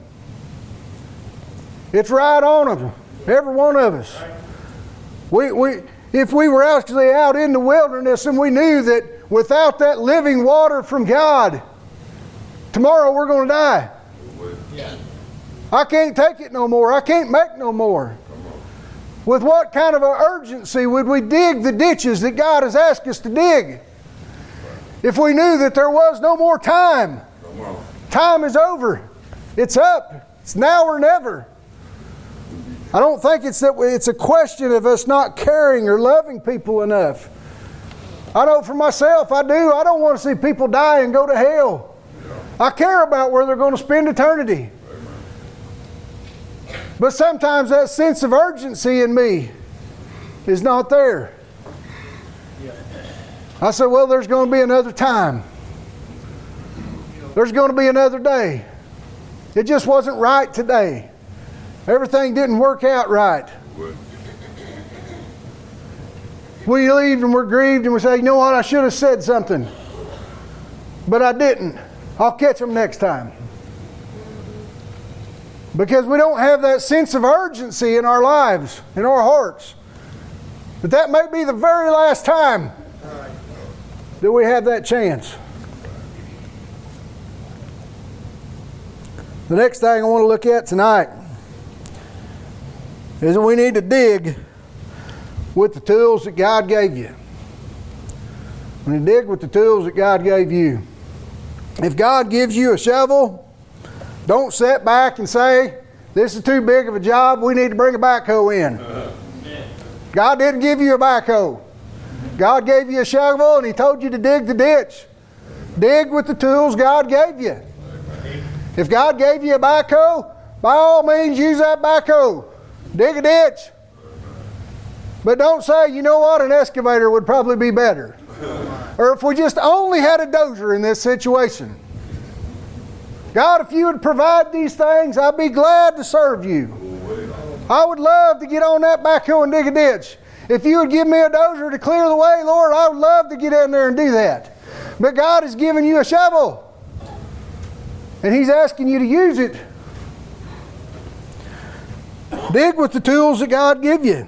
It's right on us, every one of us. We, we, if we were actually out in the wilderness and we knew that without that living water from God, tomorrow we're going to die. Yeah. I can't take it no more. I can't make no more. With what kind of an urgency would we dig the ditches that God has asked us to dig? If we knew that there was no more time. Time is over. It's up. It's now or never. I don't think it's that we, it's a question of us not caring or loving people enough. I know for myself, I do. I don't want to see people die and go to hell. I care about where they're going to spend eternity. But sometimes that sense of urgency in me is not there. I said, well, there's going to be another time. There's going to be another day. It just wasn't right today. Everything didn't work out right. We leave and we're grieved and we say, you know what, I should have said something. But I didn't. I'll catch them next time. Because we don't have that sense of urgency in our lives, in our hearts. But that may be the very last time that we have that chance. The next thing I want to look at tonight is that we need to dig with the tools that God gave you. We need to dig with the tools that God gave you. If God gives you a shovel, don't sit back and say, this is too big of a job, we need to bring a backhoe in. God didn't give you a backhoe. God gave you a shovel and He told you to dig the ditch. Dig with the tools God gave you. If God gave you a backhoe, by all means use that backhoe. Dig a ditch. But don't say, you know what, an excavator would probably be better. Or if we just only had a dozer in this situation. God, if you would provide these things, I'd be glad to serve you. I would love to get on that backhoe and dig a ditch. If you would give me a dozer to clear the way, Lord, I would love to get in there and do that. But God has given you a shovel. And He's asking you to use it. Dig with the tools that God give you.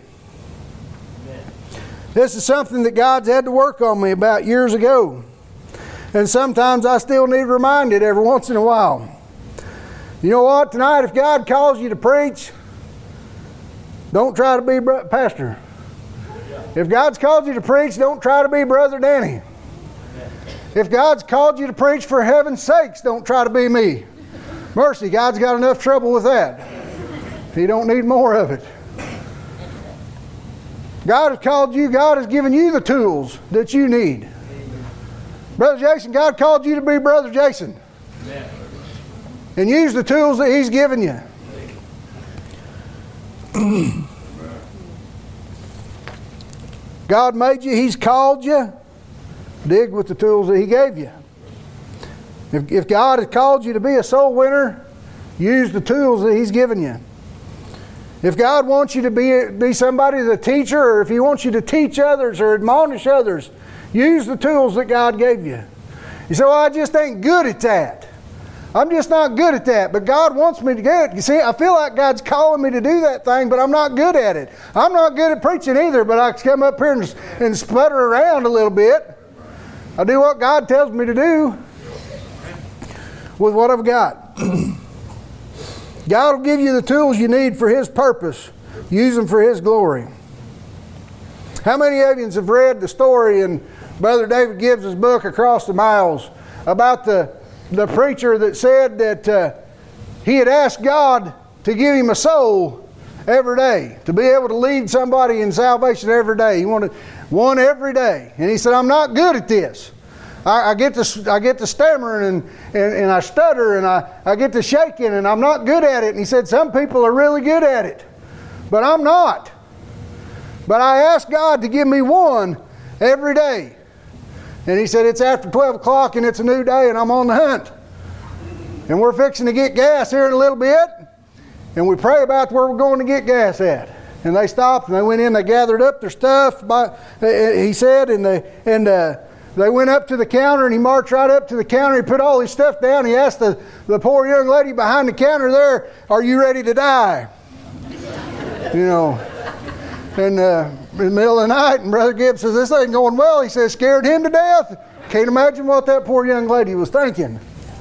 This is something that God's had to work on me about years ago. And sometimes I still need reminded every once in a while. You know what? Tonight, if God calls you to preach, don't try to be bro- pastor. If God's called you to preach, don't try to be Brother Danny. If God's called you to preach, for heaven's sakes, don't try to be me. Mercy, God's got enough trouble with that. He don't need more of it. God has called you, God has given you the tools that you need. Brother Jason, God called you to be Brother Jason. Amen. And use the tools that He's given you. God made you, He's called you. Dig with the tools that He gave you. If, if God has called you to be a soul winner, use the tools that He's given you. If God wants you to be, be somebody that's a teacher, or if He wants you to teach others or admonish others, use the tools that God gave you. You say, well, I just ain't good at that. I'm just not good at that, but God wants me to get it. You see, I feel like God's calling me to do that thing, but I'm not good at it. I'm not good at preaching either, but I come up here and, and sputter around a little bit. I do what God tells me to do with what I've got. God will give you the tools you need for His purpose. Use them for His glory. How many of you have read the story in Brother David Gibbs' book, Across the Miles, about the, the preacher that said that uh, he had asked God to give him a soul every day, to be able to lead somebody in salvation every day. He wanted one every day. And he said, I'm not good at this. I, I get to I get to stammering and, and, and I stutter and I, I get to shaking and I'm not good at it. And he said, some people are really good at it, but I'm not. But I asked God to give me one every day. And He said, it's after twelve o'clock and it's a new day and I'm on the hunt. And we're fixing to get gas here in a little bit. And we pray about where we're going to get gas at. And they stopped and they went in, they gathered up their stuff, by, he said, and they, and uh, they went up to the counter and he marched right up to the counter. He put all his stuff down. He asked the, the poor young lady behind the counter there, are you ready to die? You know. And uh, in the middle of the night, and Brother Gibbs says, this ain't going well. He says, scared him to death. Can't imagine what that poor young lady was thinking.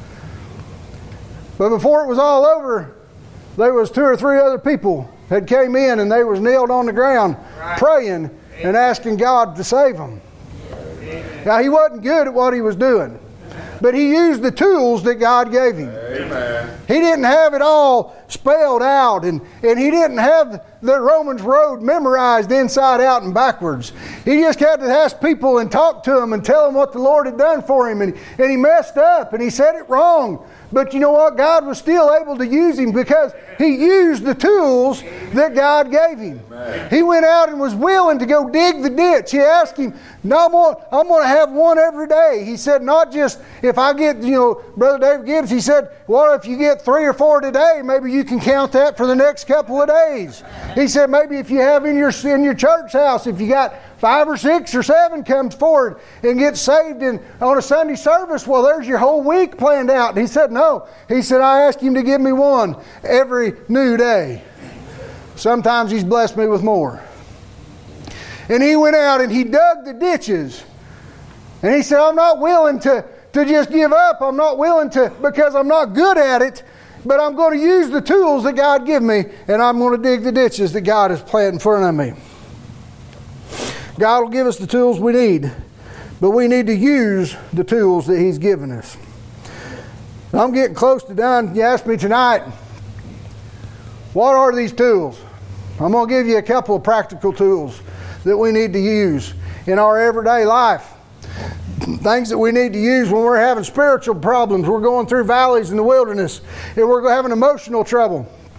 But before it was all over, there was two or three other people that came in and they was kneeled on the ground right. praying and asking God to save them. Now, he wasn't good at what he was doing, but he used the tools that God gave him. Amen. He didn't have it all spelled out, and, and he didn't have the Romans road memorized inside out and backwards. He just had to ask people and talk to them and tell them what the Lord had done for him, and, and he messed up and he said it wrong. But you know what? God was still able to use him because he used the tools that God gave him. Amen. He went out and was willing to go dig the ditch. He asked him, no, I'm going, I'm going to have one every day. He said, not just if I get, you know, Brother David Gibbs, he said, well, if you get three or four today, maybe you can count that for the next couple of days. He said, maybe if you have in your, in your church house, if you got five or six or seven comes forward and gets saved in, on a Sunday service, well, there's your whole week planned out. And he said, no. He said, I asked him to give me one every new day. Sometimes he's blessed me with more. And he went out and he dug the ditches. And he said, I'm not willing to, to just give up. I'm not willing to, because I'm not good at it, but I'm going to use the tools that God give me, and I'm going to dig the ditches that God has planted in front of me. God will give us the tools we need, but we need to use the tools that He's given us. I'm getting close to done. You asked me tonight, what are these tools? I'm going to give you a couple of practical tools that we need to use in our everyday life. Things that we need to use when we're having spiritual problems, we're going through valleys in the wilderness, and we're having emotional trouble.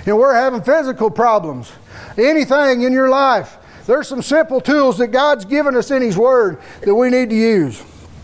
and we're having physical problems, anything in your life, there's some simple tools that God's given us in His Word that we need to use.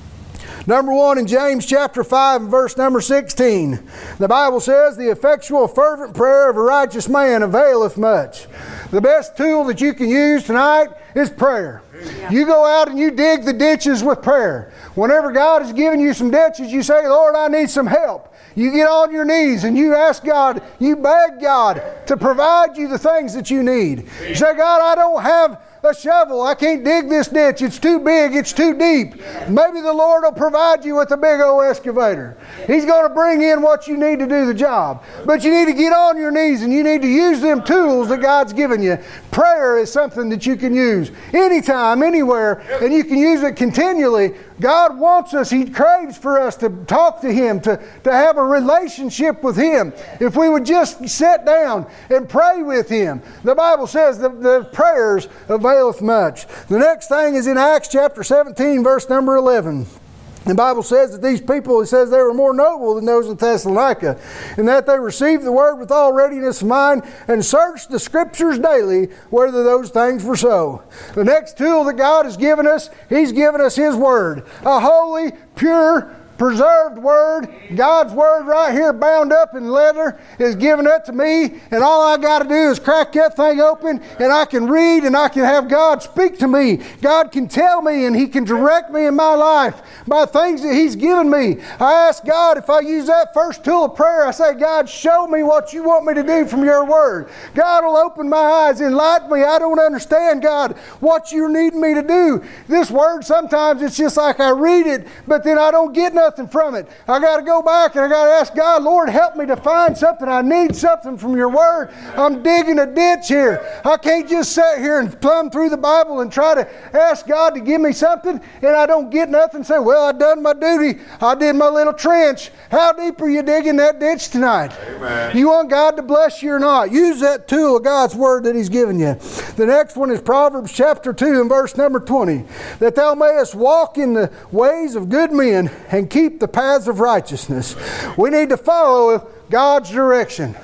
Number one, in James chapter five and verse number sixteen, the Bible says, the effectual fervent prayer of a righteous man availeth much. The best tool that you can use tonight is prayer. Yeah. You go out and you dig the ditches with prayer. Whenever God has given you some ditches, you say, Lord, I need some help. You get on your knees and you ask God, you beg God to provide you the things that you need. You say, God, I don't have a shovel. I can't dig this ditch. It's too big. It's too deep. Maybe the Lord will provide you with a big old excavator. He's going to bring in what you need to do the job. But you need to get on your knees and you need to use them tools that God's given you. Prayer is something that you can use anytime, anywhere, and you can use it continually. God wants us, He craves for us to talk to Him, to, to have a relationship with Him. If we would just sit down and pray with Him. The Bible says that the prayers availeth much. The next thing is in Acts chapter seventeen, verse number eleven. The Bible says that these people, it says they were more noble than those in Thessalonica, and that they received the word with all readiness of mind and searched the Scriptures daily whether those things were so. The next tool that God has given us, He's given us His Word. A holy, pure, preserved Word. God's Word right here bound up in leather is given up to me, and all I got to do is crack that thing open and I can read and I can have God speak to me. God can tell me and He can direct me in my life by things that He's given me. I ask God, if I use that first tool of prayer, I say, God, show me what you want me to do from your Word. God will open my eyes, enlighten me. I don't understand, God, what you need me to do. This Word, sometimes it's just like I read it, but then I don't get nothing nothing from it. I got to go back and I got to ask God, Lord, help me to find something. I need something from your Word. I'm digging a ditch here. I can't just sit here and plumb through the Bible and try to ask God to give me something and I don't get nothing. Say, well, I done my duty. I did my little trench. How deep are you digging that ditch tonight? Amen. You want God to bless you or not? Use that tool of God's Word that He's given you. The next one is Proverbs chapter two and verse number twenty. That thou mayest walk in the ways of good men and keep the paths of righteousness. We need to follow God's direction.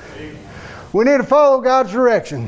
We need to follow God's direction.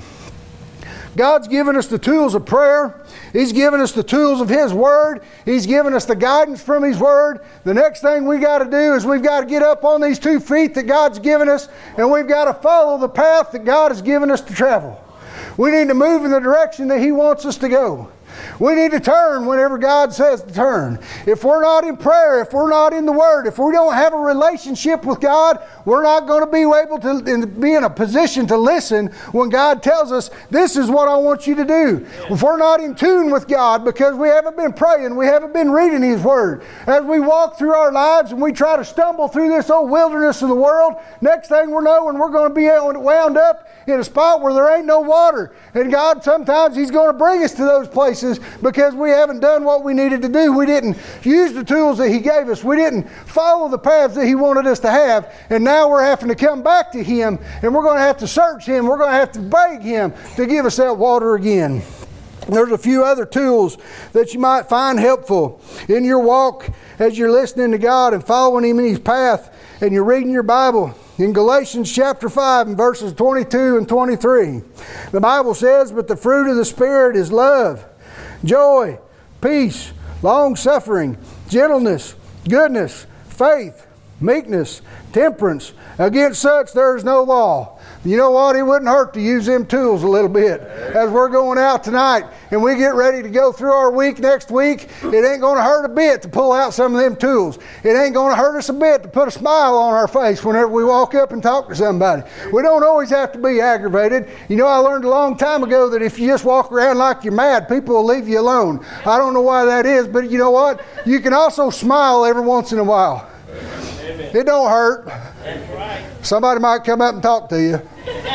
God's given us the tools of prayer. He's given us the tools of His Word. He's given us the guidance from His Word. The next thing we got to do is we've got to get up on these two feet that God's given us, and we've got to follow the path that God has given us to travel. We need to move in the direction that He wants us to go. We need to turn whenever God says to turn. If we're not in prayer, if we're not in the Word, if we don't have a relationship with God, we're not going to be able to be in a position to listen when God tells us, this is what I want you to do. If we're not in tune with God because we haven't been praying, we haven't been reading His Word, as we walk through our lives and we try to stumble through this old wilderness of the world, next thing we're knowing, we're going to be wound up in a spot where there ain't no water. And God, sometimes He's going to bring us to those places because we haven't done what we needed to do. We didn't use the tools that He gave us. We didn't follow the paths that He wanted us to have. And now we're having to come back to Him, and we're going to have to search Him. We're going to have to beg Him to give us that water again. There's a few other tools that you might find helpful in your walk as you're listening to God and following Him in His path and you're reading your Bible. In Galatians chapter five and verses twenty-two and twenty-three, the Bible says, but the fruit of the Spirit is love, joy, peace, long-suffering, gentleness, goodness, faith, meekness, temperance. Against such there is no law. You know what? It wouldn't hurt to use them tools a little bit. As we're going out tonight and we get ready to go through our week next week, it ain't going to hurt a bit to pull out some of them tools. It ain't going to hurt us a bit to put a smile on our face whenever we walk up and talk to somebody. We don't always have to be aggravated. You know, I learned a long time ago that if you just walk around like you're mad, people will leave you alone. I don't know why that is, but you know what? You can also smile every once in a while. Amen. It don't hurt. That's right. Somebody might come up and talk to you.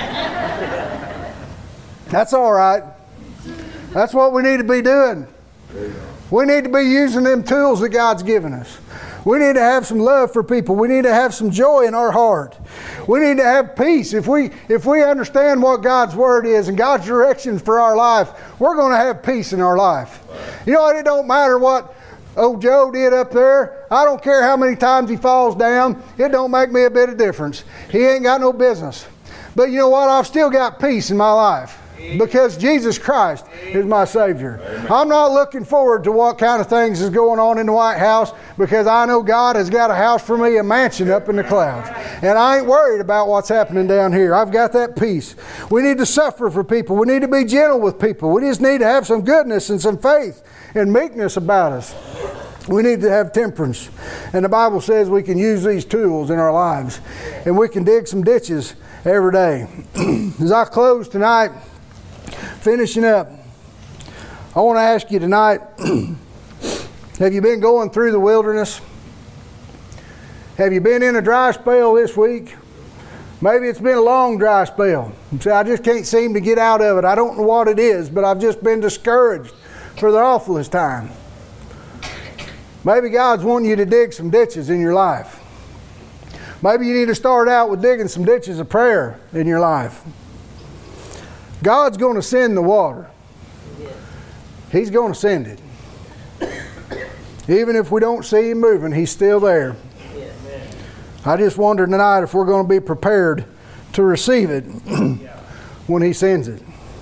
That's all right. That's what we need to be doing. We need to be using them tools that God's given us. We need to have some love for people. We need to have some joy in our heart. We need to have peace. If we if we understand what God's Word is and God's direction for our life, we're going to have peace in our life. You know what? It don't matter what old Joe did up there. I don't care how many times he falls down. It don't make me a bit of difference. He ain't got no business. But you know what? I've still got peace in my life because Jesus Christ is my Savior. I'm not looking forward to what kind of things is going on in the White House because I know God has got a house for me, a mansion up in the clouds. And I ain't worried about what's happening down here. I've got that peace. We need to suffer for people. We need to be gentle with people. We just need to have some goodness and some faith and meekness about us. We need to have temperance. And the Bible says we can use these tools in our lives. And we can dig some ditches every day. As I close tonight, finishing up, I want to ask you tonight, have you been going through the wilderness? Have you been in a dry spell this week? Maybe it's been a long dry spell. You say, I just can't seem to get out of it. I don't know what it is, but I've just been discouraged for the awfulest time. Maybe God's wanting you to dig some ditches in your life. Maybe you need to start out with digging some ditches of prayer in your life. God's going to send the water. He's going to send it. Even if we don't see Him moving, He's still there. I just wonder tonight if we're going to be prepared to receive it when He sends it.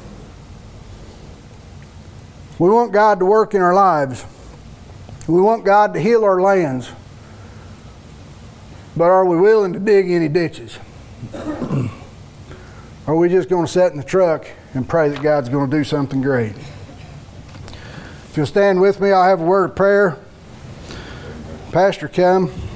We want God to work in our lives. We want God to heal our lands. But are we willing to dig any ditches? Or are we just going to sit in the truck and pray that God's going to do something great? If you'll stand with me, I'll have a word of prayer. Pastor, come.